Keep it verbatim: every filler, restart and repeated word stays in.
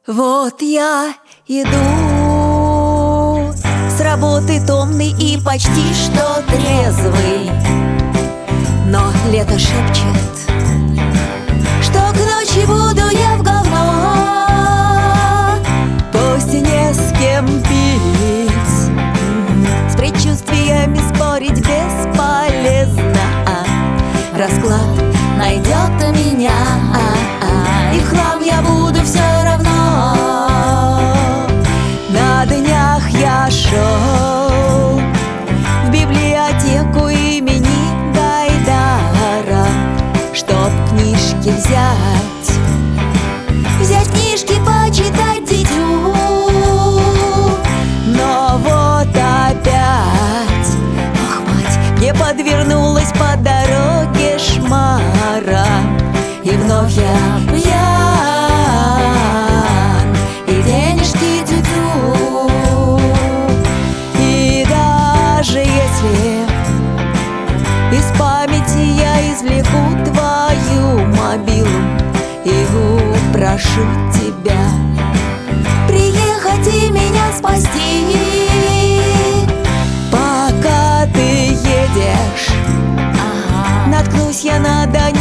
Вот я иду с работы томный и почти что трезвый, но лето шепчет, что к ночи буду я в говно. Пусть не с кем пить, с предчувствиями спорить бесполезно. Расклад найдет меня, и в хлам я буду все равно. На днях я шел в библиотеку имени Гайдара, чтоб книжки взять, взять книжки, почитать дитю. Но вот опять, ох, мать, мне подвернулась по дороге шмара, и вновь я пьян, и денежки тю-тю. И даже если из памяти я извлеку твою мобилу и упрошу тебя приехать и меня спасти, пока ты едешь, наткнусь я на дорогу